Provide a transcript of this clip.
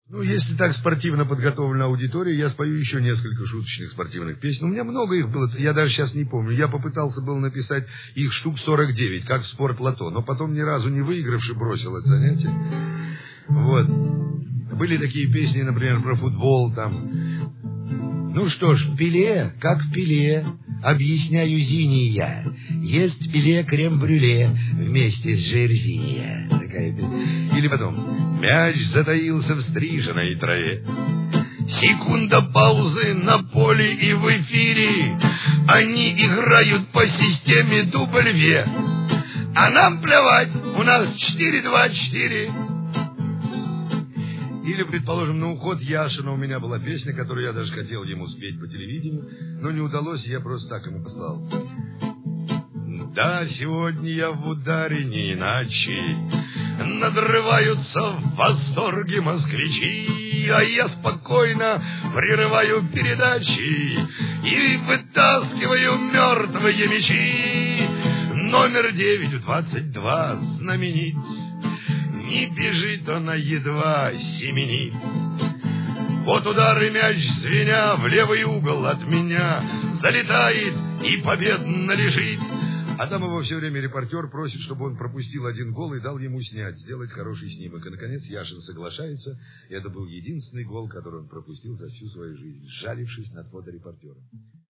Ну, если так спортивно подготовлена аудитория, я спою еще несколько шуточных спортивных песен. У меня много их было, я даже сейчас не помню. Я попытался был написать их штук 49, как в спорт-лото, но потом ни разу не выигравши бросил это занятие. Вот. Были такие песни, например, про футбол там. Ну что ж, Пеле, как Пеле, объясняю Зине я. Ест Пеле крем-брюле вместе с Жерзинья. Такая песня. Или потом... Мяч затаился в стриженной траве. Секунда паузы на поле и в эфире. Они играют по системе W. А нам плевать, у нас 4-2-4. Или, предположим, на уход Яшина у меня была песня, которую я даже хотел ему спеть по телевидению, но не удалось, я просто так ему послал. Да, сегодня я в ударе не иначе. Надрываются в восторге москвичи, а я спокойно прерываю передачи и вытаскиваю мертвые мячи. Номер 9 в 22 знаменит, не бежит он, а едва семенит. Вот удар и мяч, звеня в левый угол от меня, залетает и победно лежит. А там его все время репортер просит, чтобы он пропустил один гол и дал ему снять, сделать хороший снимок. И, наконец, Яшин соглашается, и это был единственный гол, который он пропустил за всю свою жизнь, сжалившись над фоторепортером.